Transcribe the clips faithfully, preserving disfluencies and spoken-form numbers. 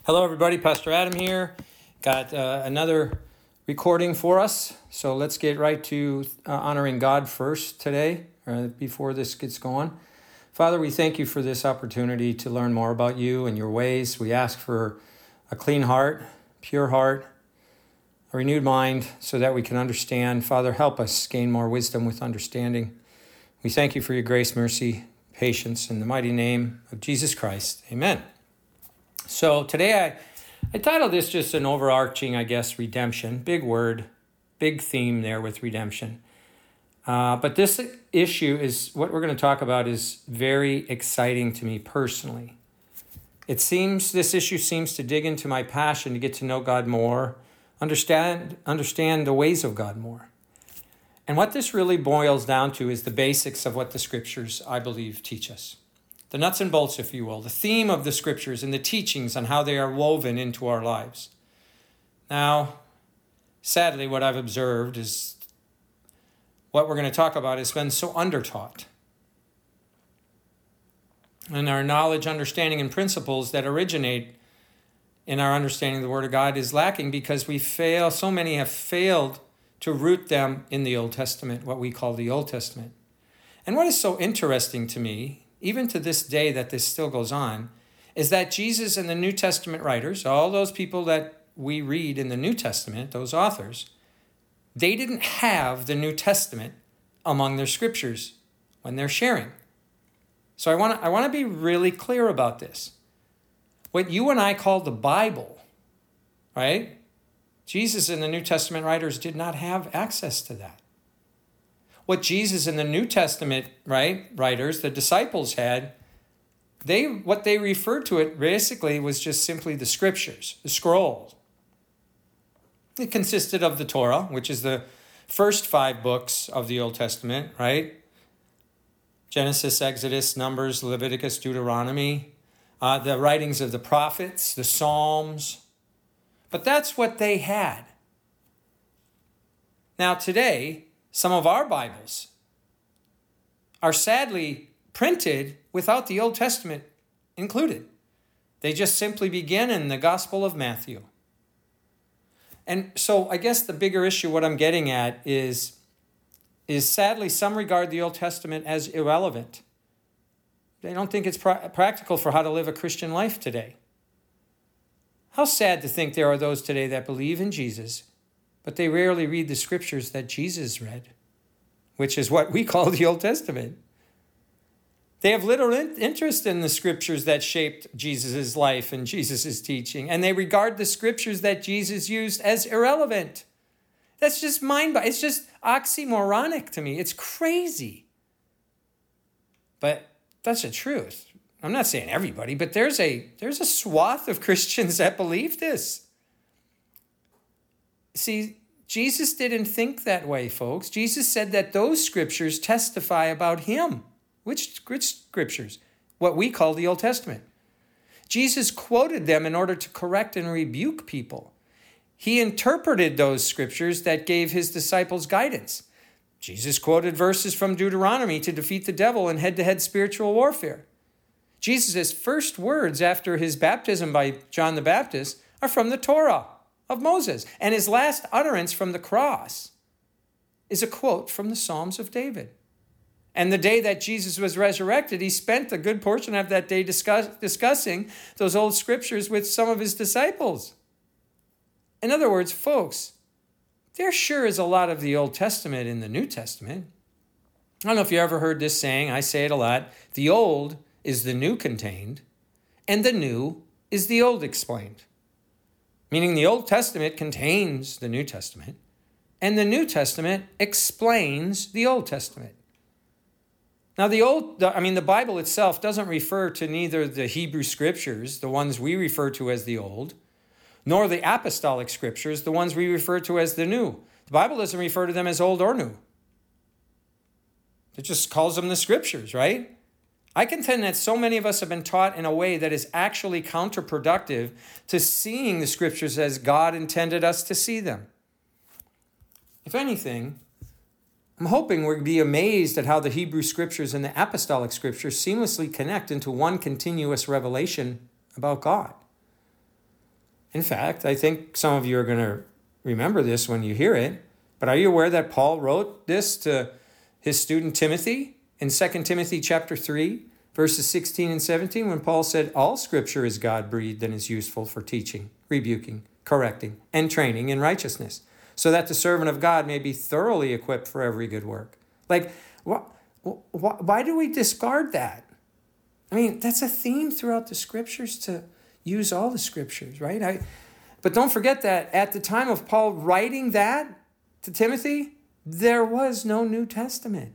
Hello, everybody. Pastor Adam here. Got uh, another recording for us. So let's get right to uh, honoring God first today, uh, before this gets going. Father, we thank you for this opportunity to learn more about you and your ways. We ask for a clean heart, pure heart, a renewed mind so that we can understand. Father, help us gain more wisdom with understanding. We thank you for your grace, mercy, patience, in the mighty name of Jesus Christ. Amen. So today I, I titled this just an overarching, I guess, redemption. Big word, big theme there with redemption. Uh, but this issue is, what we're going to talk about is very exciting to me personally. It seems, this issue seems to dig into my passion to get to know God more, understand, understand the ways of God more. And what this really boils down to is the basics of what the scriptures, I believe, teach us. The nuts and bolts, if you will, the theme of the scriptures and the teachings on how they are woven into our lives. Now, sadly, what I've observed is what we're going to talk about has been so undertaught. And our knowledge, understanding, and principles that originate in our understanding of the Word of God is lacking because we fail, so many have failed to root them in the Old Testament, what we call the Old Testament. And what is so interesting to me, even to this day that this still goes on, is that Jesus and the New Testament writers, all those people that we read in the New Testament, those authors, they didn't have the New Testament among their scriptures when they're sharing. So I want to I want to be really clear about this. What you and I call the Bible, right? Jesus and the New Testament writers did not have access to that. What Jesus and the New Testament, right, writers, the disciples had, they what they referred to it basically was just simply the scriptures, the scrolls. It consisted of the Torah, which is the first five books of the Old Testament, right? Genesis, Exodus, Numbers, Leviticus, Deuteronomy, uh, the writings of the prophets, the Psalms. But that's what they had. Now today, some of our Bibles are sadly printed without the Old Testament included. They just simply begin in the Gospel of Matthew. And so I guess the bigger issue, what I'm getting at is, is sadly some regard the Old Testament as irrelevant. They don't think it's pra- practical for how to live a Christian life today. How sad to think there are those today that believe in Jesus, but they rarely read the scriptures that Jesus read, which is what we call the Old Testament. They have little interest in the scriptures that shaped Jesus' life and Jesus' teaching, and they regard the scriptures that Jesus used as irrelevant. That's just mind-boggling. It's just oxymoronic to me. It's crazy. But that's the truth. I'm not saying everybody, but there's a there's a swath of Christians that believe this. See, Jesus didn't think that way, folks. Jesus said that those scriptures testify about him. Which, which scriptures? What we call the Old Testament. Jesus quoted them in order to correct and rebuke people. He interpreted those scriptures that gave his disciples guidance. Jesus quoted verses from Deuteronomy to defeat the devil in head-to-head spiritual warfare. Jesus' first words after his baptism by John the Baptist are from the Torah of Moses. And his last utterance from the cross is a quote from the Psalms of David. And the day that Jesus was resurrected, he spent a good portion of that day discuss, discussing those old scriptures with some of his disciples. In other words, folks, there sure is a lot of the Old Testament in the New Testament. I don't know if you ever heard this saying. I say it a lot. The old is the new contained, and the new is the old explained. Meaning the Old Testament contains the New Testament, and the New Testament explains the Old Testament. Now, the old, I mean, the Bible itself doesn't refer to neither the Hebrew scriptures, the ones we refer to as the old, nor the apostolic scriptures, the ones we refer to as the new. The Bible doesn't refer to them as old or new. It just calls them the scriptures, right? I contend that so many of us have been taught in a way that is actually counterproductive to seeing the scriptures as God intended us to see them. If anything, I'm hoping we'll be amazed at how the Hebrew scriptures and the apostolic scriptures seamlessly connect into one continuous revelation about God. In fact, I think some of you are going to remember this when you hear it, but are you aware that Paul wrote this to his student Timothy in Second Timothy chapter three, verses sixteen and seventeen, when Paul said, all scripture is God-breathed and is useful for teaching, rebuking, correcting, and training in righteousness, so that the servant of God may be thoroughly equipped for every good work. Like, wh- wh- why do we discard that? I mean, that's a theme throughout the scriptures to use all the scriptures, right? I, but don't forget that at the time of Paul writing that to Timothy, there was no New Testament.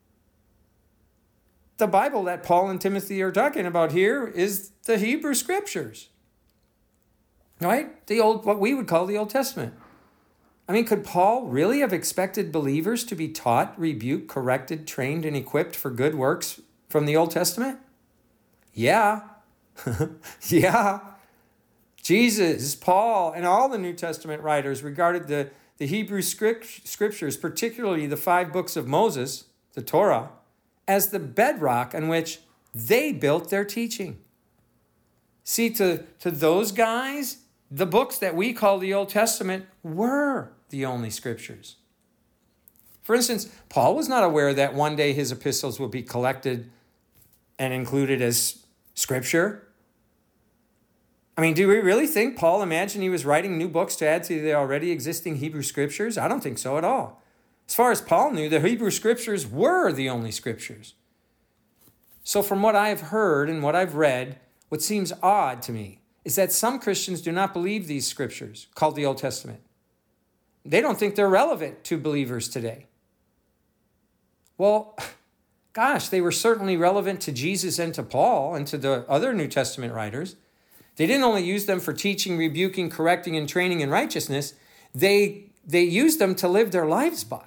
The Bible that Paul and Timothy are talking about here is the Hebrew scriptures, right? The old, what we would call the Old Testament. I mean, could Paul really have expected believers to be taught, rebuked, corrected, trained, and equipped for good works from the Old Testament? Yeah. yeah. Jesus, Paul, and all the New Testament writers regarded the, the Hebrew script, scriptures, particularly the five books of Moses, the Torah, as the bedrock on which they built their teaching. See, to, to those guys, the books that we call the Old Testament were the only scriptures. For instance, Paul was not aware that one day his epistles would be collected and included as scripture. I mean, do we really think Paul imagined he was writing new books to add to the already existing Hebrew scriptures? I don't think so at all. As far as Paul knew, the Hebrew scriptures were the only scriptures. So from what I've heard and what I've read, what seems odd to me is that some Christians do not believe these scriptures, called the Old Testament. They don't think they're relevant to believers today. Well, gosh, they were certainly relevant to Jesus and to Paul and to the other New Testament writers. They didn't only use them for teaching, rebuking, correcting, and training in righteousness. They, they used them to live their lives by.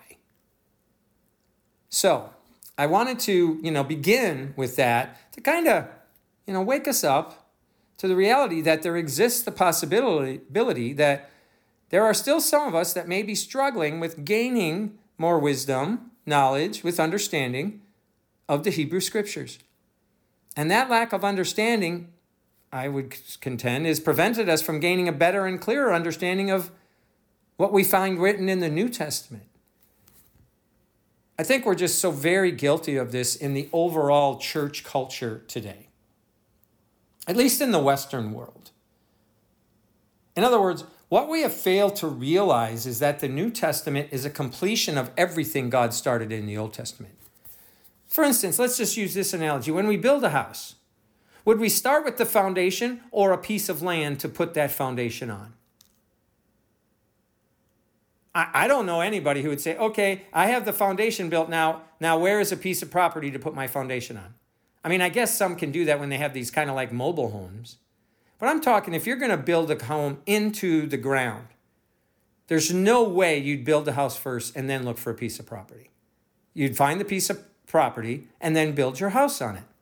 So I wanted to, you know, begin with that to kind of, you know, wake us up to the reality that there exists the possibility that there are still some of us that may be struggling with gaining more wisdom, knowledge, with understanding of the Hebrew scriptures. And that lack of understanding, I would contend, is prevented us from gaining a better and clearer understanding of what we find written in the New Testament. I think we're just so very guilty of this in the overall church culture today, at least in the Western world. In other words, what we have failed to realize is that the New Testament is a completion of everything God started in the Old Testament. For instance, let's just use this analogy. When we build a house, would we start with the foundation or a piece of land to put that foundation on? I, I don't know anybody who would say, okay, I have the foundation built now. Now, where is a piece of property to put my foundation on? I mean, I guess some can do that when they have these kind of like mobile homes. But I'm talking if you're going to build a home into the ground, there's no way you'd build the house first and then look for a piece of property. You'd find the piece of property and then build your house on it.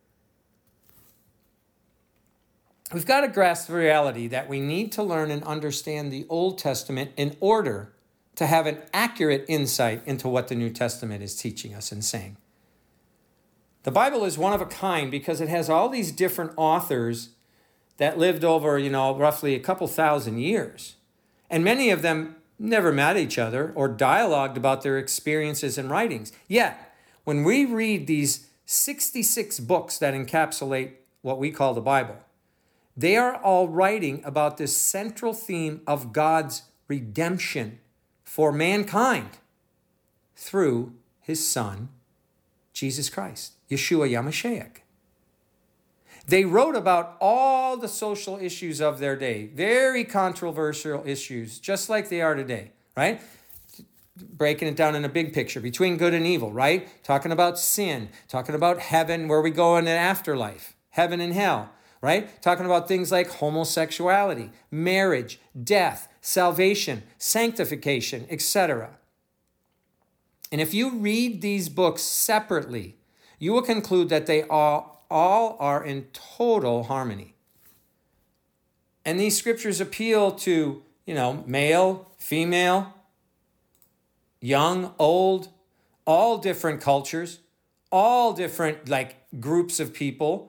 We've got to grasp the reality that we need to learn and understand the Old Testament in order to have an accurate insight into what the New Testament is teaching us and saying. The Bible is one of a kind because it has all these different authors that lived over, you know, roughly a couple thousand years. And many of them never met each other or dialogued about their experiences and writings. Yet, when we read these sixty-six books that encapsulate what we call the Bible, they are all writing about this central theme of God's redemption for mankind through his Son, Jesus Christ, Yeshua HaMashiach. They wrote about all the social issues of their day, very controversial issues, just like they are today, right? Breaking it down in a big picture, between good and evil, right? Talking about sin, talking about heaven, where we go in an afterlife, heaven and hell, right? Talking about things like homosexuality, marriage, death, salvation, sanctification, et cetera. And if you read these books separately, you will conclude that they all, all are in total harmony. And these scriptures appeal to, you know, male, female, young, old, all different cultures, all different like groups of people,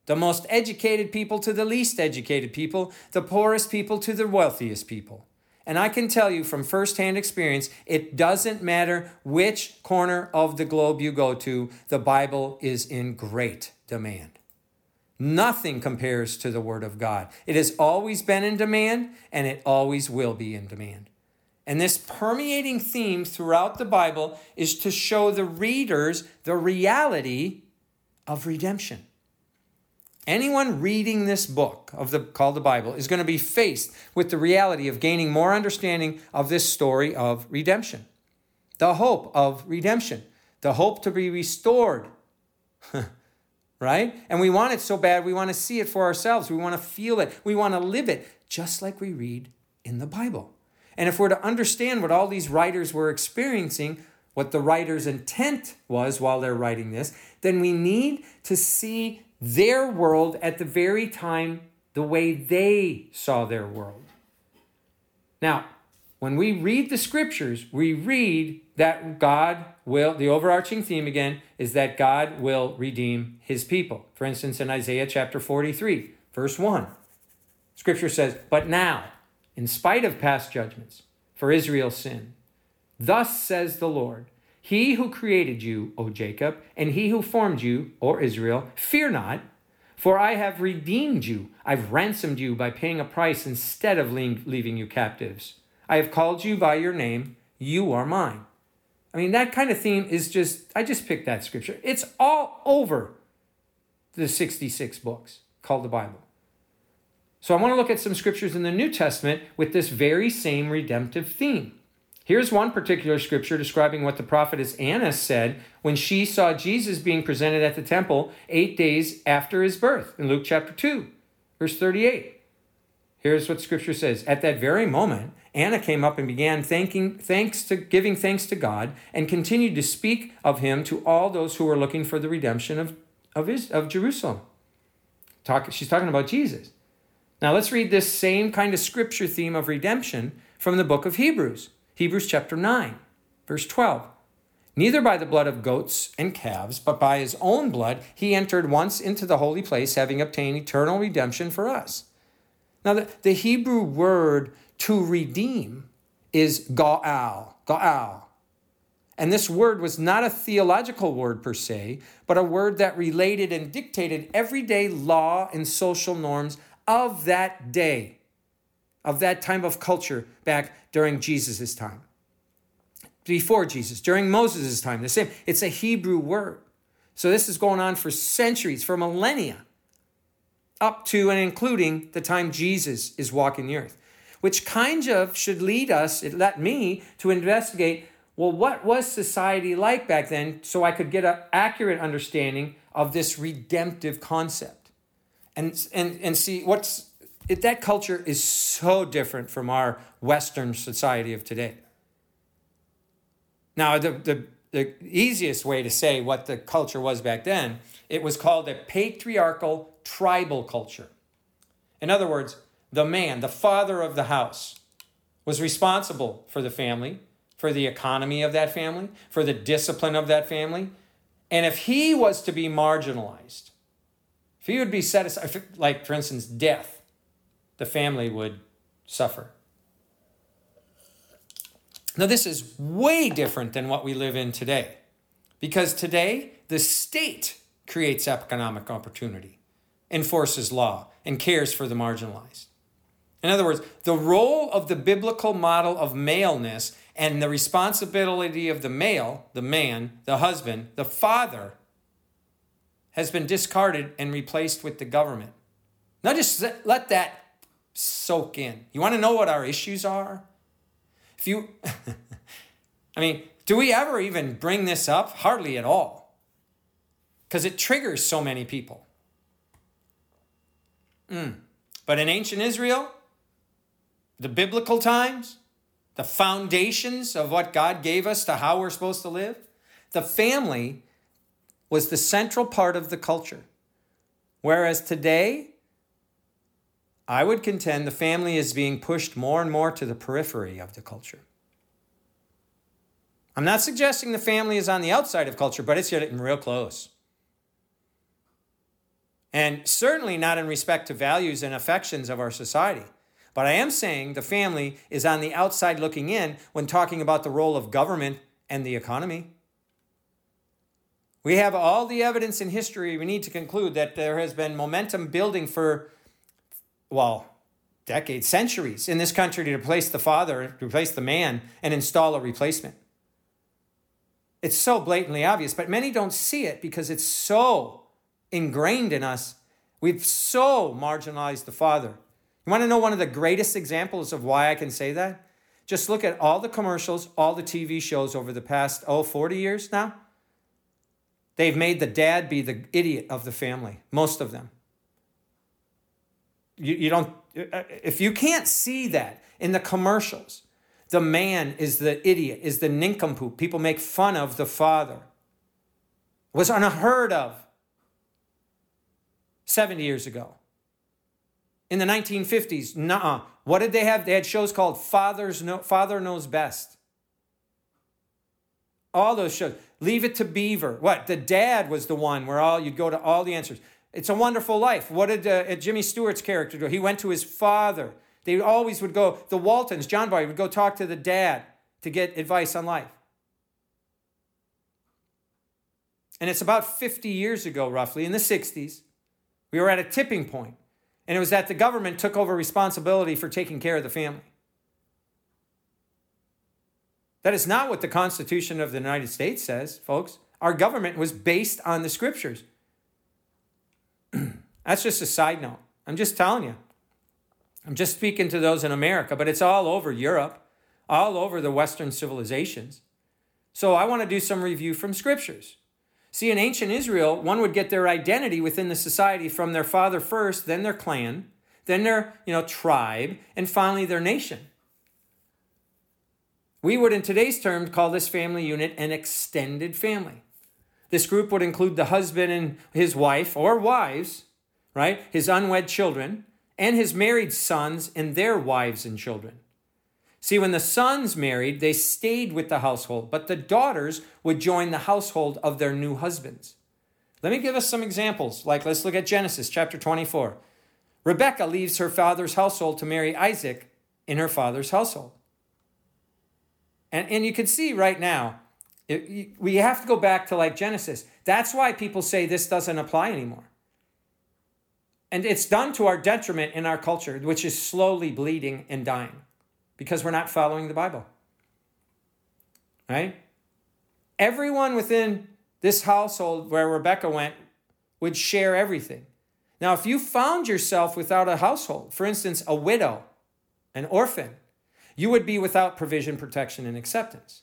The most educated people to the least educated people, the poorest people to the wealthiest people. And I can tell you from firsthand experience, it doesn't matter which corner of the globe you go to, the Bible is in great demand. Nothing compares to the Word of God. It has always been in demand, and it always will be in demand. And this permeating theme throughout the Bible is to show the readers the reality of redemption. Anyone reading this book of the called the Bible is going to be faced with the reality of gaining more understanding of this story of redemption. The hope of redemption. The hope to be restored. Right? And we want it so bad, we want to see it for ourselves. We want to feel it. We want to live it, just like we read in the Bible. And if we're to understand what all these writers were experiencing, what the writer's intent was while they're writing this, then we need to see their world at the very time the way they saw their world. Now, when we read the scriptures, we read that God will, the overarching theme again, is that God will redeem his people. For instance, in Isaiah chapter forty-three, verse one, scripture says, "But now, in spite of past judgments for Israel's sin, thus says the Lord, He who created you, O Jacob, and he who formed you, O Israel, fear not, for I have redeemed you. I've ransomed you by paying a price instead of leaving you captives. I have called you by your name. You are mine." I mean, that kind of theme is just, I just picked that scripture. It's all over the sixty-six books called the Bible. So I want to look at some scriptures in the New Testament with this very same redemptive theme. Here's one particular scripture describing what the prophetess Anna said when she saw Jesus being presented at the temple eight days after his birth in Luke chapter two, verse thirty-eight. Here's what scripture says. "At that very moment, Anna came up and began thanking, thanks to, giving thanks to God and continued to speak of him to all those who were looking for the redemption of, of, his, of Jerusalem." Talk, she's talking about Jesus. Now let's read this same kind of scripture theme of redemption from the book of Hebrews. Hebrews chapter nine, verse twelve. "Neither by the blood of goats and calves, but by his own blood, he entered once into the holy place, having obtained eternal redemption for us." Now, the, the Hebrew word to redeem is ga'al, ga'al. And this word was not a theological word per se, but a word that related and dictated everyday law and social norms of that day, of that time of culture back during Jesus' time. Before Jesus, during Moses' time, the same. It's a Hebrew word. So this is going on for centuries, for millennia, up to and including the time Jesus is walking the earth, which kind of should lead us, it led me to investigate, well, what was society like back then so I could get an accurate understanding of this redemptive concept and, and, and see what's, it, that culture is so different from our Western society of today. Now, the, the, the easiest way to say what the culture was back then, it was called a patriarchal tribal culture. In other words, the man, the father of the house, was responsible for the family, for the economy of that family, for the discipline of that family. And if he was to be marginalized, if he would be set aside, like, for instance, death, the family would suffer. Now, this is way different than what we live in today, because today the state creates economic opportunity, enforces law, and cares for the marginalized. In other words, the role of the biblical model of maleness and the responsibility of the male, the man, the husband, the father, has been discarded and replaced with the government. Now just let that soak in. You want to know what our issues are? If you, I mean, do we ever even bring this up? Hardly at all. Because it triggers so many people. Mm. But in ancient Israel, the biblical times, the foundations of what God gave us to how we're supposed to live, the family was the central part of the culture. Whereas today, I would contend the family is being pushed more and more to the periphery of the culture. I'm not suggesting the family is on the outside of culture, but it's getting real close. and certainly not in respect to values and affections of our society. But I am saying the family is on the outside looking in when talking about the role of government and the economy. We have all the evidence in history. We need to conclude that there has been momentum building for, well, decades, centuries in this country to replace the father, to replace the man, and install a replacement. It's so blatantly obvious, but many don't see it because it's so ingrained in us. We've so marginalized the father. You want to know one of the greatest examples of why I can say that? Just look at all the commercials, all the T V shows over the past, oh, forty years now. They've made the dad be the idiot of the family, most of them. You, you don't, if you can't see that in the commercials, the man is the idiot, is the nincompoop. People make fun of the father. It was unheard of seventy years ago. In the nineteen fifties, nuh-uh. What did they have? They had shows called Father's Know, Father Knows Best. All those shows. Leave It to Beaver. What? The dad was the one where all you'd go to all the answers. It's a Wonderful Life. What did uh, Jimmy Stewart's character do? He went to his father. They always would go, the Waltons, John Boy would go talk to the dad to get advice on life. And it's about fifty years ago, roughly, in the sixties, we were at a tipping point. And it was that the government took over responsibility for taking care of the family. That is not what the Constitution of the United States says, folks. Our government was based on the scriptures. That's just a side note. I'm just telling you. I'm just speaking to those in America, but it's all over Europe, all over the Western civilizations. So I want to do some review from scriptures. See, in ancient Israel, one would get their identity within the society from their father first, then their clan, then their, you know, tribe, and finally their nation. We would, in today's terms, call this family unit an extended family. This group would include the husband and his wife, or wives, right? His unwed children, and his married sons and their wives and children. See, when the sons married, they stayed with the household, but the daughters would join the household of their new husbands. Let me give us some examples. Like, let's look at Genesis chapter twenty-four. Rebekah leaves her father's household to marry Isaac in her father's household. And, and you can see right now, it, we have to go back to like Genesis. That's why people say this doesn't apply anymore. And it's done to our detriment in our culture, which is slowly bleeding and dying because we're not following the Bible. Right? Everyone within this household where Rebekah went would share everything. Now, if you found yourself without a household, for instance, a widow, an orphan, you would be without provision, protection, and acceptance.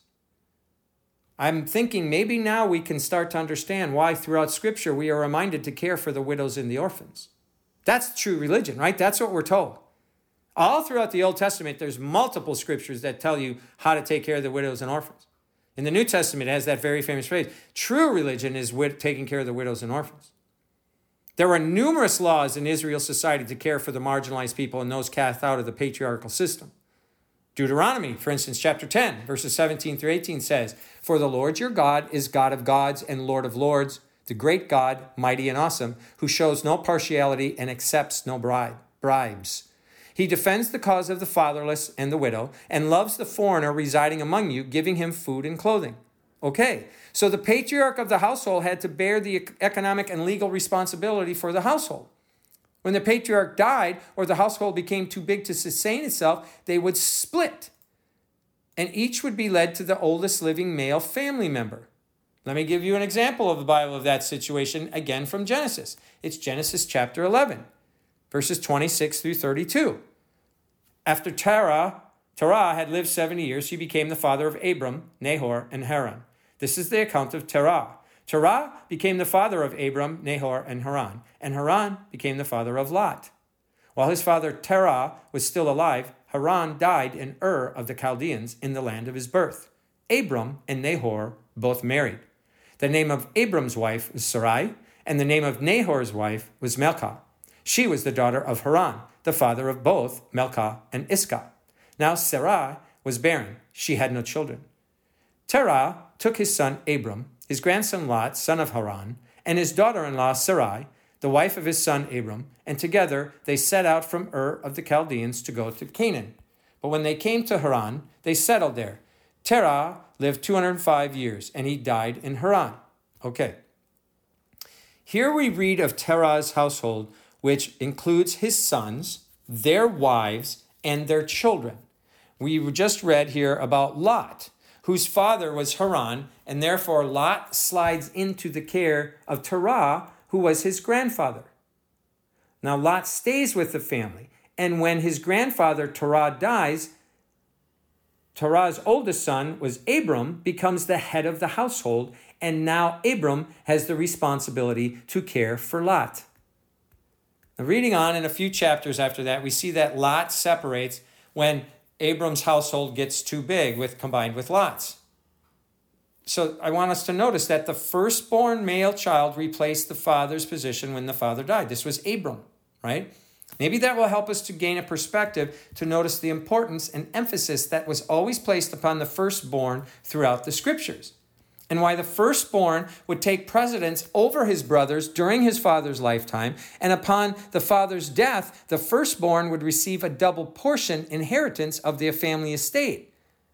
I'm thinking maybe now we can start to understand why throughout Scripture we are reminded to care for the widows and the orphans. That's true religion, right? That's what we're told. All throughout the Old Testament, there's multiple scriptures that tell you how to take care of the widows and orphans. In the New Testament, it has that very famous phrase, true religion is wid- taking care of the widows and orphans. There were numerous laws in Israel's society to care for the marginalized people and those cast out of the patriarchal system. Deuteronomy, for instance, chapter ten, verses seventeen through eighteen says, "For the Lord your God is God of gods and Lord of lords, the great God, mighty and awesome, who shows no partiality and accepts no bribe, bribes. He defends the cause of the fatherless and the widow and loves the foreigner residing among you, giving him food and clothing." Okay, so the patriarch of the household had to bear the economic and legal responsibility for the household. When the patriarch died or the household became too big to sustain itself, they would split, and each would be led to the oldest living male family member. Let me give you an example of the Bible of that situation, again from Genesis. It's Genesis chapter eleven, verses twenty-six through thirty-two. After Terah, Terah had lived seventy years, he became the father of Abram, Nahor, and Haran. This is the account of Terah. Terah became the father of Abram, Nahor, and Haran, and Haran became the father of Lot. While his father Terah was still alive, Haran died in Ur of the Chaldeans in the land of his birth. Abram and Nahor both married. The name of Abram's wife was Sarai, and the name of Nahor's wife was Milcah. She was the daughter of Haran, the father of both Milcah and Iscah. Now Sarai was barren. She had no children. Terah took his son Abram, his grandson Lot, son of Haran, and his daughter-in-law Sarai, the wife of his son Abram, and together they set out from Ur of the Chaldeans to go to Canaan. But when they came to Haran, they settled there. Terah lived two hundred five years, and he died in Haran. Okay. Here we read of Terah's household, which includes his sons, their wives, and their children. We just read here about Lot, whose father was Haran, and therefore Lot slides into the care of Terah, who was his grandfather. Now Lot stays with the family, and when his grandfather Terah dies, Terah's oldest son was Abram, becomes the head of the household, and now Abram has the responsibility to care for Lot. Now, reading on in a few chapters after that, we see that Lot separates when Abram's household gets too big with combined with Lot's. So I want us to notice that the firstborn male child replaced the father's position when the father died. This was Abram, right? Maybe that will help us to gain a perspective to notice the importance and emphasis that was always placed upon the firstborn throughout the scriptures, and why the firstborn would take precedence over his brothers during his father's lifetime, and upon the father's death, the firstborn would receive a double portion inheritance of their family estate.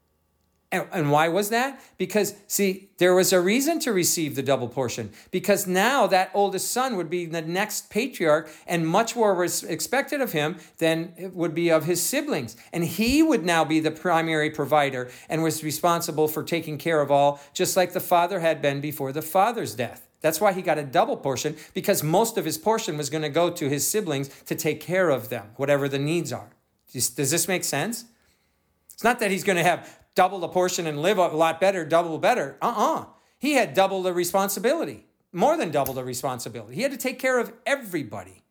And why was that? Because, see, there was a reason to receive the double portion. Because now that oldest son would be the next patriarch, and much more was expected of him than it would be of his siblings. And he would now be the primary provider and was responsible for taking care of all, just like the father had been before the father's death. That's why he got a double portion, because most of his portion was going to go to his siblings to take care of them, whatever the needs are. Does this make sense? It's not that he's going to have double the portion and live a lot better, double better. Uh-uh. He had double the responsibility, more than double the responsibility. He had to take care of everybody.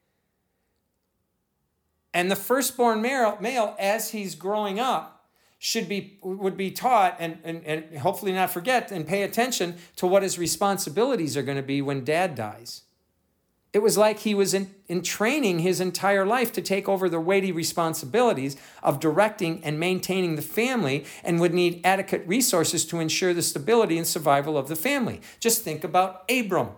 And the firstborn male, male as he's growing up, should be would be taught and, and, and hopefully not forget and pay attention to what his responsibilities are going to be when dad dies. It was like he was in, in training his entire life to take over the weighty responsibilities of directing and maintaining the family, and would need adequate resources to ensure the stability and survival of the family. Just think about Abram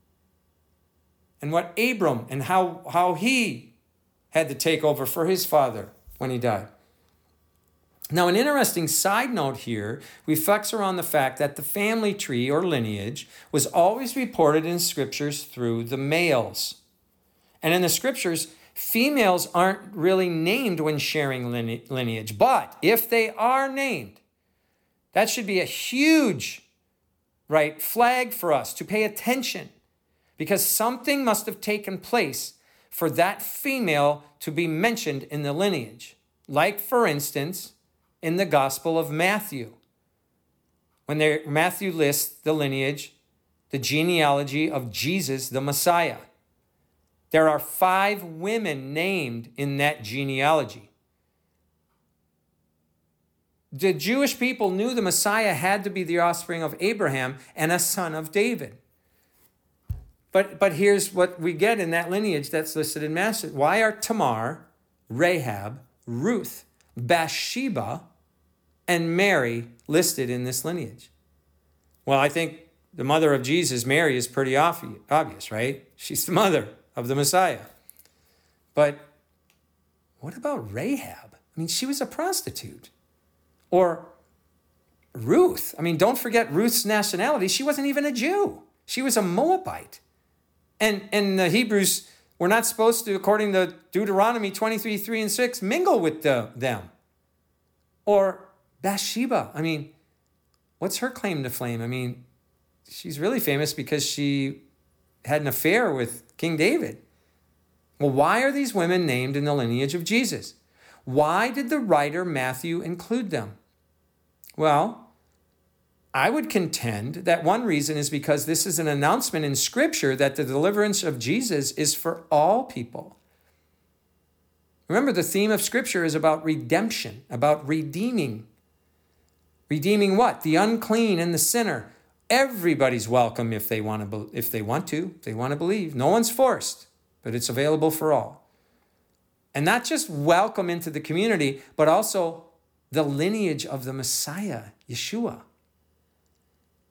and what Abram and how, how he had to take over for his father when he died. Now, an interesting side note here reflects around the fact that the family tree or lineage was always reported in scriptures through the males. And in the scriptures, females aren't really named when sharing lineage. But if they are named, that should be a huge, right, flag for us to pay attention, because something must have taken place for that female to be mentioned in the lineage. Like, for instance, in the Gospel of Matthew, when Matthew lists the lineage, the genealogy of Jesus, the Messiah. There are five women named in that genealogy. The Jewish people knew the Messiah had to be the offspring of Abraham and a son of David. But, but here's what we get in that lineage that's listed in Matthew. Why are Tamar, Rahab, Ruth, Bathsheba, and Mary listed in this lineage? Well, I think the mother of Jesus, Mary, is pretty obvious, right? She's the mother of the Messiah. But what about Rahab? I mean, she was a prostitute. Or Ruth. I mean, don't forget Ruth's nationality. She wasn't even a Jew. She was a Moabite. And, and the Hebrews were not supposed to, according to Deuteronomy twenty-three, three and six, mingle with the, them. Or Bathsheba. I mean, what's her claim to fame? I mean, she's really famous because she had an affair with King David. Well, why are these women named in the lineage of Jesus? Why did the writer Matthew include them? Well, I would contend that one reason is because this is an announcement in Scripture that the deliverance of Jesus is for all people. Remember, the theme of Scripture is about redemption, about redeeming. Redeeming what? The unclean and the sinner. Everybody's welcome if they want to, if they want to, if they want to believe. No one's forced, but it's available for all. And not just welcome into the community, but also the lineage of the Messiah, Yeshua.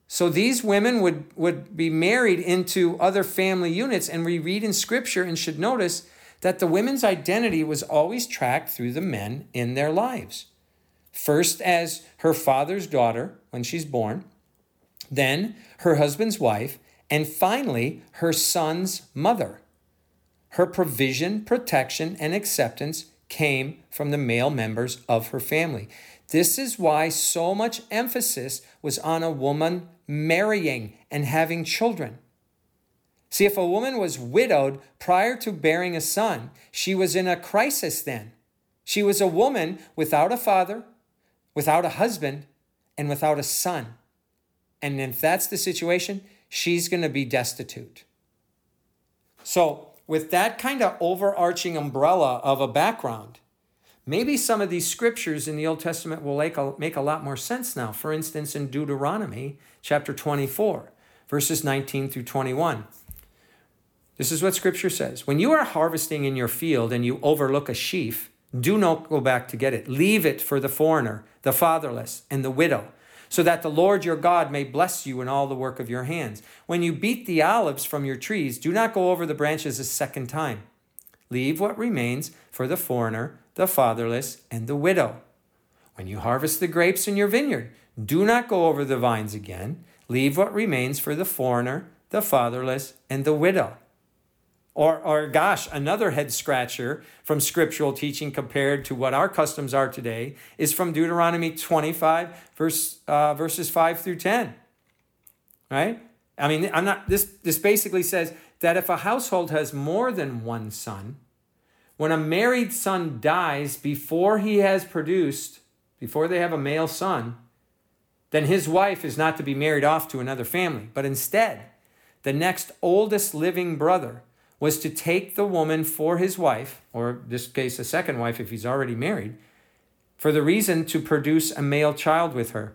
So these women would, would be married into other family units, and we read in Scripture and should notice that the women's identity was always tracked through the men in their lives. First as her father's daughter when she's born, then her husband's wife, and finally her son's mother. Her provision, protection, and acceptance came from the male members of her family. This is why so much emphasis was on a woman marrying and having children. See, if a woman was widowed prior to bearing a son, she was in a crisis then. She was a woman without a father, without a husband, and without a son. And if that's the situation, she's going to be destitute. So, with that kind of overarching umbrella of a background, maybe some of these scriptures in the Old Testament will make a, make a lot more sense now. For instance, in Deuteronomy chapter twenty-four, verses nineteen through twenty-one. This is what Scripture says. When you are harvesting in your field and you overlook a sheaf, do not go back to get it. Leave it for the foreigner, the fatherless, and the widow, so that the Lord your God may bless you in all the work of your hands. When you beat the olives from your trees, do not go over the branches a second time. Leave what remains for the foreigner, the fatherless, and the widow. When you harvest the grapes in your vineyard, do not go over the vines again. Leave what remains for the foreigner, the fatherless, and the widow. Or, or gosh, another head scratcher from scriptural teaching compared to what our customs are today is from Deuteronomy twenty-five, verse, uh, verses five through ten. Right? I mean, I'm not. This, this basically says that if a household has more than one son, when a married son dies before he has produced, before they have a male son, then his wife is not to be married off to another family. But instead, the next oldest living brother was to take the woman for his wife, or in this case, a second wife if he's already married, for the reason to produce a male child with her.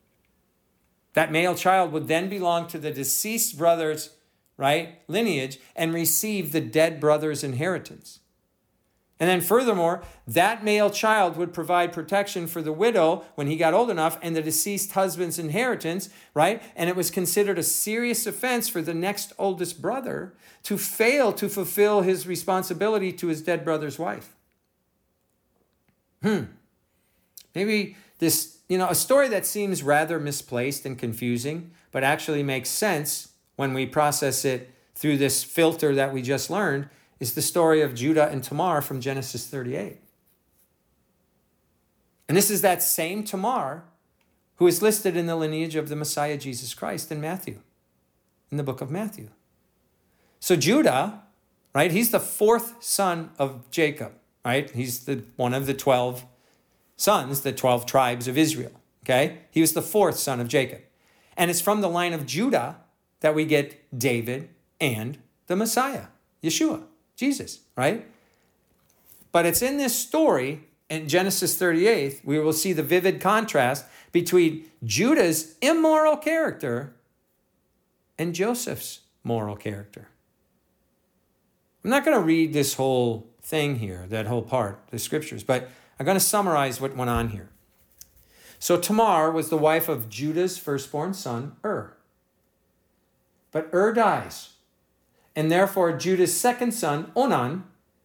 That male child would then belong to the deceased brother's, right, lineage and receive the dead brother's inheritance. And then furthermore, that male child would provide protection for the widow when he got old enough and the deceased husband's inheritance, right? And it was considered a serious offense for the next oldest brother to fail to fulfill his responsibility to his dead brother's wife. Hmm. Maybe this, you know, a story that seems rather misplaced and confusing, but actually makes sense when we process it through this filter that we just learned, is the story of Judah and Tamar from Genesis thirty-eight. And this is that same Tamar who is listed in the lineage of the Messiah Jesus Christ in Matthew, in the book of Matthew. So Judah, right, he's the fourth son of Jacob, right? He's the one of the twelve sons, the twelve tribes of Israel, okay? He was the fourth son of Jacob. And it's from the line of Judah that we get David and the Messiah, Yeshua. Jesus, right? But it's in this story, in Genesis thirty-eight, we will see the vivid contrast between Judah's immoral character and Joseph's moral character. I'm not going to read this whole thing here, that whole part, the scriptures, but I'm going to summarize what went on here. So Tamar was the wife of Judah's firstborn son, Ur. But Ur dies. And therefore, Judah's second son, Onan,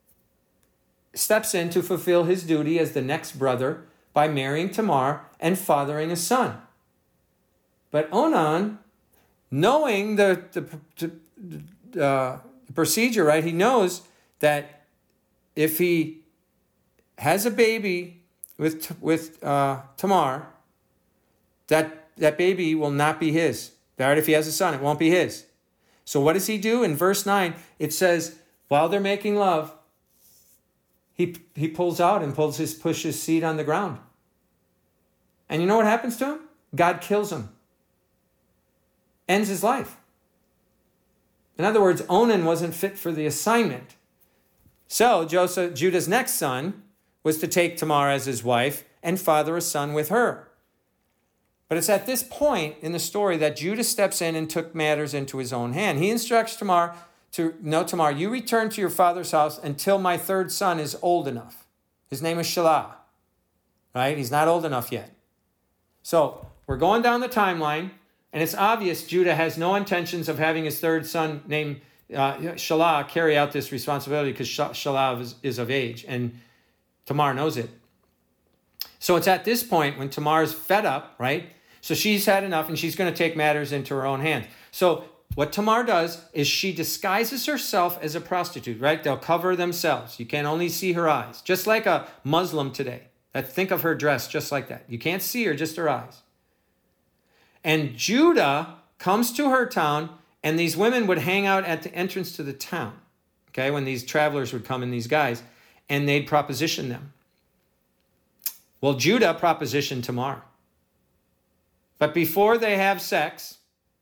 steps in to fulfill his duty as the next brother by marrying Tamar and fathering a son. But Onan, knowing the, the, the uh, procedure, right, he knows that if he has a baby with, with uh, Tamar, that, that baby will not be his. Right? If he has a son, it won't be his. So what does he do? In verse nine, it says, while they're making love, he, he pulls out and pulls his, pushes seed on the ground. And you know what happens to him? God kills him. Ends his life. In other words, Onan wasn't fit for the assignment. So Joseph, Judah's next son was to take Tamar as his wife and father a son with her. But it's at this point in the story that Judah steps in and took matters into his own hand. He instructs Tamar to, no, Tamar, you return to your father's house until my third son is old enough. His name is Shelah, right? He's not old enough yet. So we're going down the timeline, And it's obvious Judah has no intentions of having his third son named uh, Shelah carry out this responsibility because Shelah is, is of age, and Tamar knows it. So it's at this point when Tamar's fed up, right? So she's had enough and she's going to take matters into her own hands. So what Tamar does is she disguises herself as a prostitute, right? They'll cover themselves. You can only see her eyes, just like a Muslim today. Think of her dress just like that. You can't see her, just her eyes. And Judah comes to her town, and these women would hang out at the entrance to the town, okay, when these travelers would come and these guys, and they'd proposition them. Well, Judah propositioned Tamar. But before they have sex,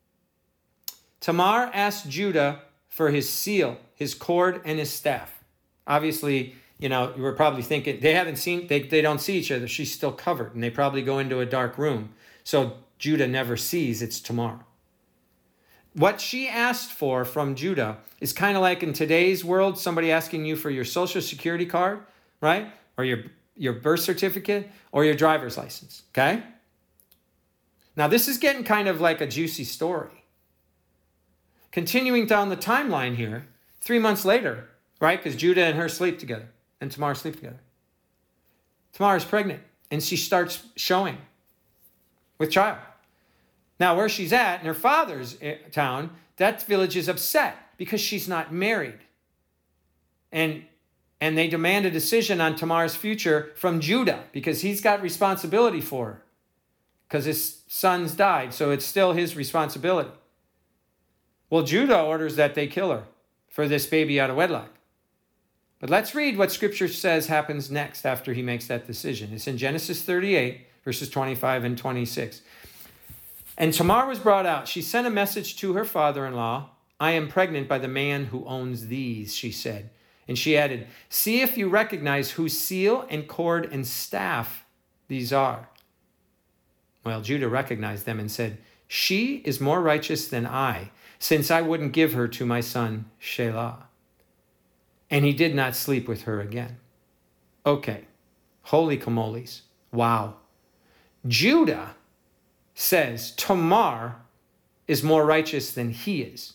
Tamar asked Judah for his seal, his cord, and his staff. Obviously, you know, you were probably thinking, they haven't seen, they, they don't see each other. She's still covered, and they probably go into a dark room. So Judah never sees it's Tamar. What she asked for from Judah is kind of like in today's world, somebody asking you for your social security card, right? Or your, your birth certificate or your driver's license, okay? Now, this is getting kind of like a juicy story. Continuing down the timeline here, three months later, right? Because Judah and her sleep together, and Tamar sleep together. Tamar is pregnant, and she starts showing with child. Now, where she's at, in her father's town, that village is upset because she's not married. And, and they demand a decision on Tamar's future from Judah because he's got responsibility for her because his sons died, so it's still his responsibility. Well, Judah orders that they kill her for this baby out of wedlock. But let's read what Scripture says happens next after he makes that decision. It's in Genesis thirty-eight, verses twenty-five and twenty-six. And Tamar was brought out. She sent a message to her father-in-law. I am pregnant by the man who owns these, she said. And she added, see if you recognize whose seal and cord and staff these are. Well, Judah recognized them and said, she is more righteous than I, since I wouldn't give her to my son Shelah. And he did not sleep with her again. Okay, holy camoles. Wow. Judah says Tamar is more righteous than he is.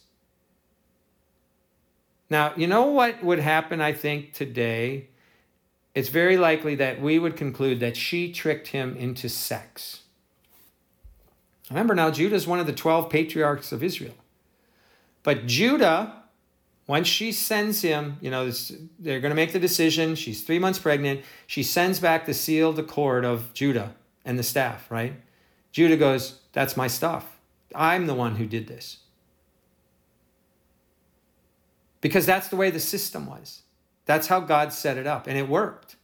Now, you know what would happen, I think, today? It's very likely that we would conclude that she tricked him into sex. Remember now, Judah is one of the twelve patriarchs of Israel. But Judah, once she sends him, you know, this, they're going to make the decision. She's three months pregnant. She sends back the seal, the cord of Judah and the staff, right? Judah goes, that's my stuff. I'm the one who did this. Because that's the way the system was. That's how God set it up, and it worked.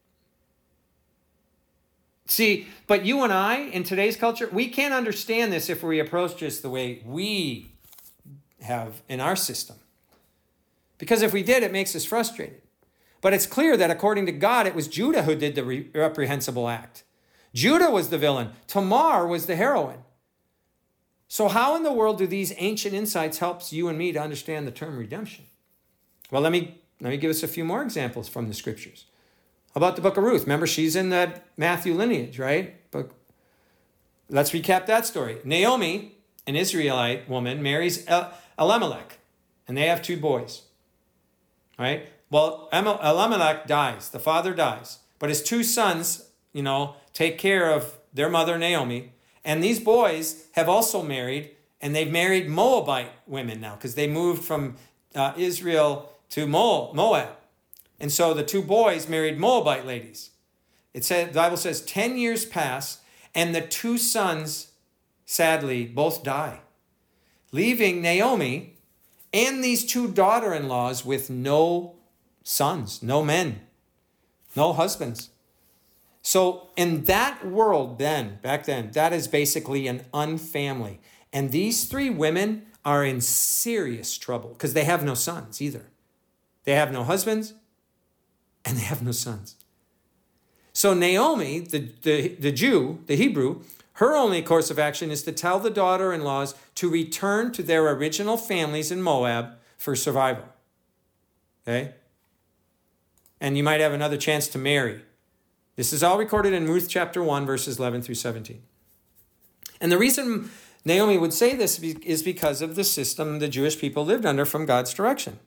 See, but you and I, in today's culture, we can't understand this if we approach this the way we have in our system. Because if we did, it makes us frustrated. But it's clear that according to God, it was Judah who did the reprehensible act. Judah was the villain. Tamar was the heroine. So how in the world do these ancient insights help you and me to understand the term redemption? Well, let me, let me give us a few more examples from the Scriptures. How about the book of Ruth? Remember, she's in that Matthew lineage, right? But let's recap that story. Naomi, an Israelite woman, marries Elimelech, and they have two boys, right? Well, Elimelech dies. The father dies. But his two sons, you know, take care of their mother, Naomi. And these boys have also married, and they've married Moabite women now because they moved from uh, Israel to Moab. And so the two boys married Moabite ladies. It said, the Bible says ten years pass, and the two sons, sadly, both die, leaving Naomi and these two daughter-in-laws with no sons, no men, no husbands. So in that world then, back then, that is basically an unfamily. And these three women are in serious trouble because they have no sons either. They have no husbands and they have no sons. So Naomi, the, the, the Jew, the Hebrew, her only course of action is to tell the daughter-in-laws to return to their original families in Moab for survival. Okay? And you might have another chance to marry. This is all recorded in Ruth chapter one, verses eleven through seventeen. And the reason Naomi would say this is because of the system the Jewish people lived under from God's direction.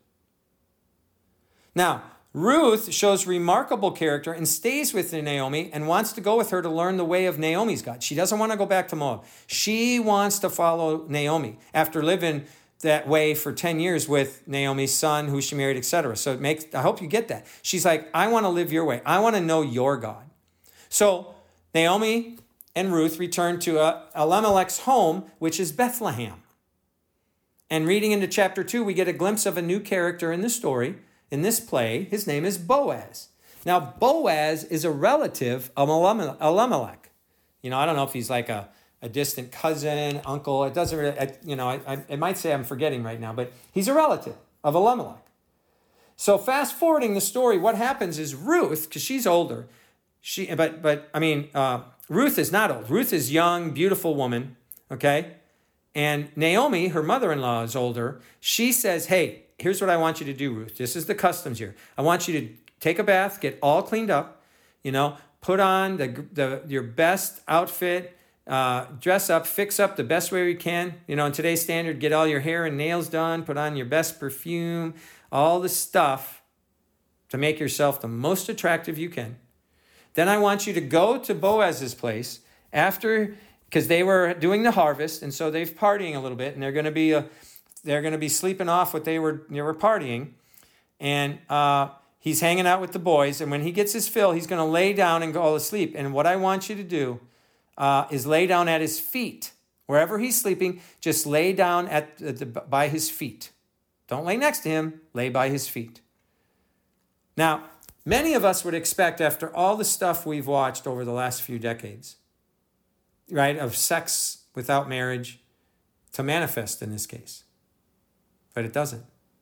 Now, Ruth shows remarkable character and stays with Naomi and wants to go with her to learn the way of Naomi's God. She doesn't want to go back to Moab. She wants to follow Naomi after living that way for ten years with Naomi's son, who she married, et cetera. So it makes, I hope you get that. She's like, I want to live your way. I want to know your God. So Naomi and Ruth return to uh, Elimelech's home, which is Bethlehem. And reading into chapter two, we get a glimpse of a new character in the story. In this play, his name is Boaz. Now, Boaz is a relative of Elimelech. You know, I don't know if he's like a, a distant cousin, uncle. It doesn't really, I, you know, I, I, it might say I'm forgetting right now, but he's a relative of Elimelech. So fast forwarding the story, what happens is Ruth, because she's older, she, but, but I mean, uh, Ruth is not old. Ruth is young, beautiful woman, okay? And Naomi, her mother-in-law, is older. She says, hey, here's what I want you to do, Ruth. This is the customs here. I want you to take a bath, get all cleaned up, you know, put on the, the your best outfit, uh, dress up, fix up the best way you can. You know, in today's standard, get all your hair and nails done, put on your best perfume, all the stuff to make yourself the most attractive you can. Then I want you to go to Boaz's place after, because they were doing the harvest, and so they're partying a little bit, and they're going to be a They're going to be sleeping off what they were they were partying. And uh, he's hanging out with the boys. And when he gets his fill, he's going to lay down and go to sleep. And what I want you to do uh, is lay down at his feet. Wherever he's sleeping, just lay down at the, by his feet. Don't lay next to him. Lay by his feet. Now, many of us would expect, after all the stuff we've watched over the last few decades, right, of sex without marriage, to manifest in this case. But it doesn't.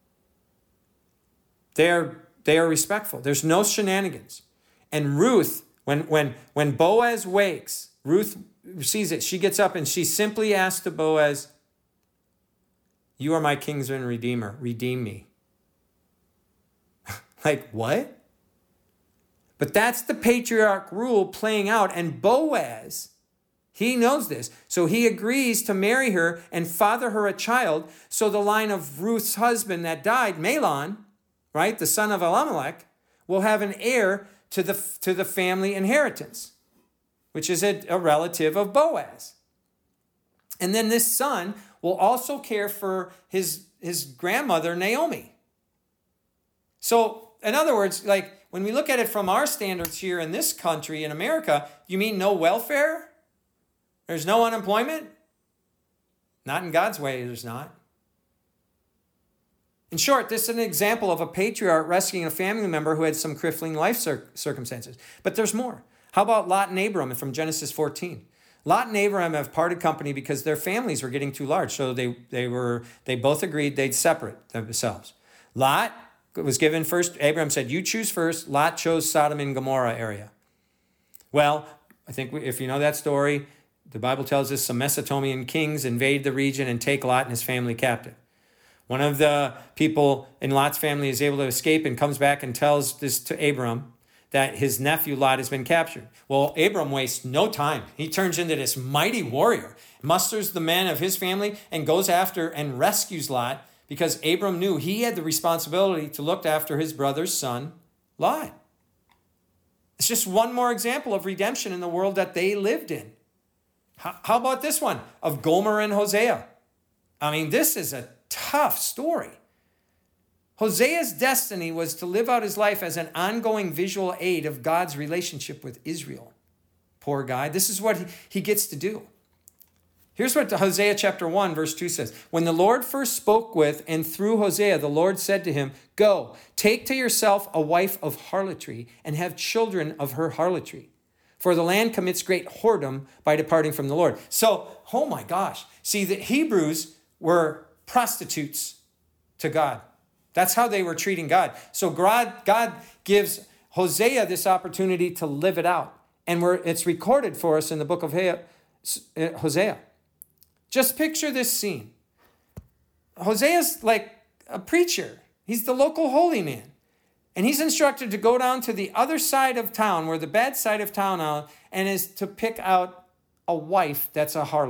They are, they are respectful. There's no shenanigans. And Ruth, when, when, when Boaz wakes, Ruth sees it. She gets up and she simply asks to Boaz, you are my kinsman redeemer. Redeem me. Like, what? But that's the patriarch rule playing out. And Boaz, he knows this. So he agrees to marry her and father her a child. So the line of Ruth's husband that died, Mahlon, right, the son of Elimelech, will have an heir to the, to the family inheritance, which is a, a relative of Boaz. And then this son will also care for his, his grandmother, Naomi. So, in other words, like when we look at it from our standards here in this country, in America, you mean no welfare? There's no unemployment? Not in God's way, there's not. In short, this is an example of a patriarch rescuing a family member who had some crippling life cir- circumstances. But there's more. How about Lot and Abram from Genesis fourteen? Lot and Abram have parted company because their families were getting too large. So they, they, were, they both agreed they'd separate themselves. Lot was given first. Abram said, you choose first. Lot chose Sodom and Gomorrah area. Well, I think if you know that story, the Bible tells us some Mesopotamian kings invade the region and take Lot and his family captive. One of the people in Lot's family is able to escape and comes back and tells this to Abram that his nephew Lot has been captured. Well, Abram wastes no time. He turns into this mighty warrior, musters the men of his family, and goes after and rescues Lot because Abram knew he had the responsibility to look after his brother's son, Lot. It's just one more example of redemption in the world that they lived in. How about this one of Gomer and Hosea? I mean, this is a tough story. Hosea's destiny was to live out his life as an ongoing visual aid of God's relationship with Israel. Poor guy. This is what he, he gets to do. Here's what Hosea chapter one, verse two says. When the Lord first spoke with and through Hosea, the Lord said to him, go, take to yourself a wife of harlotry and have children of her harlotry. For the land commits great whoredom by departing from the Lord. So, oh my gosh. See, the Hebrews were prostitutes to God. That's how they were treating God. So God, God gives Hosea this opportunity to live it out. And we're, it's recorded for us in the book of Hosea. Just picture this scene. Hosea's like a preacher. He's the local holy man. And he's instructed to go down to the other side of town, where the bad side of town is, and is to pick out a wife that's a harlot.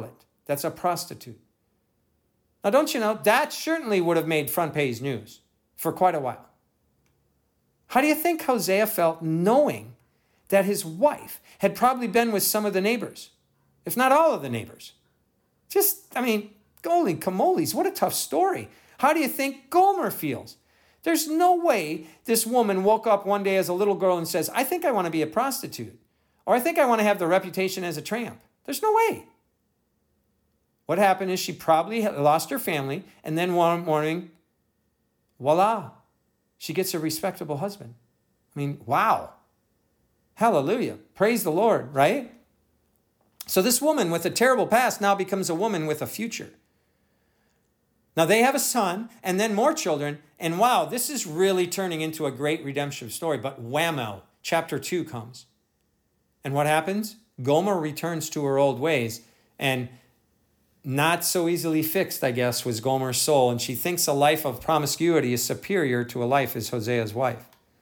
That's a prostitute. Now, don't you know, that certainly would have made front page news for quite a while. How do you think Hosea felt knowing that his wife had probably been with some of the neighbors, if not all of the neighbors? Just, I mean, holy camoles, what a tough story. How do you think Gomer feels? There's no way this woman woke up one day as a little girl and says, I think I want to be a prostitute, or I think I want to have the reputation as a tramp. There's no way. What happened is she probably lost her family, and then one morning, voila, she gets a respectable husband. I mean, wow. Hallelujah. Praise the Lord, right? So this woman with a terrible past now becomes a woman with a future. Now they have a son and then more children. And wow, this is really turning into a great redemption story. But whammo, chapter two comes. And what happens? Gomer returns to her old ways. And not so easily fixed, I guess, was Gomer's soul. And she thinks a life of promiscuity is superior to a life as Hosea's wife.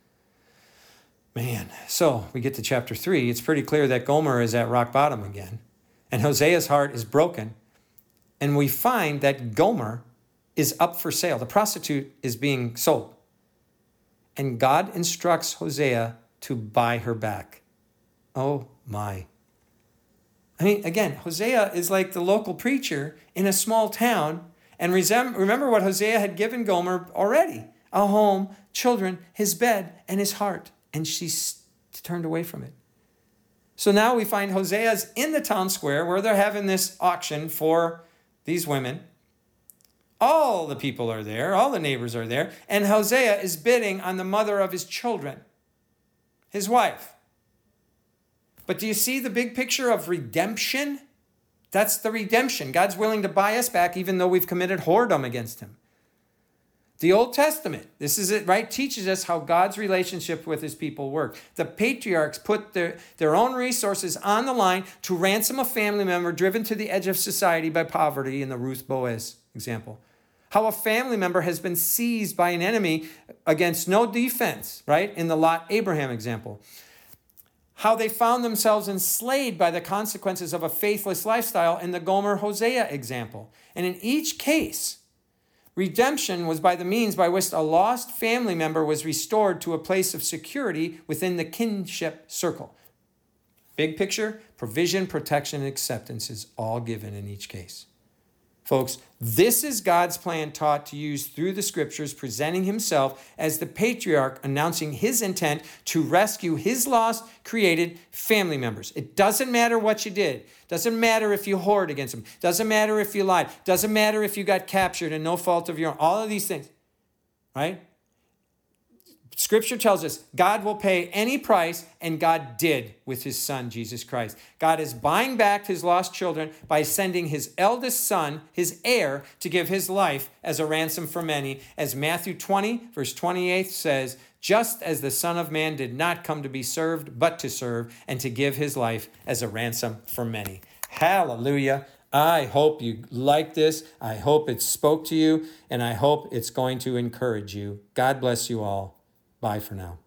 Man, so we get to chapter three. It's pretty clear that Gomer is at rock bottom again. And Hosea's heart is broken. And we find that Gomer is up for sale. The prostitute is being sold. And God instructs Hosea to buy her back. Oh my. I mean, again, Hosea is like the local preacher in a small town. And remember what Hosea had given Gomer already. A home, children, his bed, and his heart. And she's turned away from it. So now we find Hosea's in the town square where they're having this auction for these women. All the people are there. All the neighbors are there. And Hosea is bidding on the mother of his children, his wife. But do you see the big picture of redemption? That's the redemption. God's willing to buy us back even though we've committed whoredom against him. The Old Testament, this is it, right? Teaches us how God's relationship with his people work. The patriarchs put their, their own resources on the line to ransom a family member driven to the edge of society by poverty in the Ruth Boaz example. How a family member has been seized by an enemy against no defense, right? In the Lot Abraham example. How they found themselves enslaved by the consequences of a faithless lifestyle in the Gomer Hosea example. And in each case, redemption was by the means by which a lost family member was restored to a place of security within the kinship circle. Big picture, provision, protection, and acceptance is all given in each case. Folks, this is God's plan taught to use through the scriptures, presenting himself as the patriarch, announcing his intent to rescue his lost, created family members. It doesn't matter what you did. Doesn't matter if you whored against them. Doesn't matter if you lied. Doesn't matter if you got captured and no fault of your own. All of these things, right? Scripture tells us God will pay any price, and God did with his son, Jesus Christ. God is buying back his lost children by sending his eldest son, his heir, to give his life as a ransom for many. As Matthew twenty, verse twenty-eight says, just as the Son of Man did not come to be served, but to serve, and to give his life as a ransom for many. Hallelujah. I hope you like this. I hope it spoke to you, and I hope it's going to encourage you. God bless you all. Bye for now.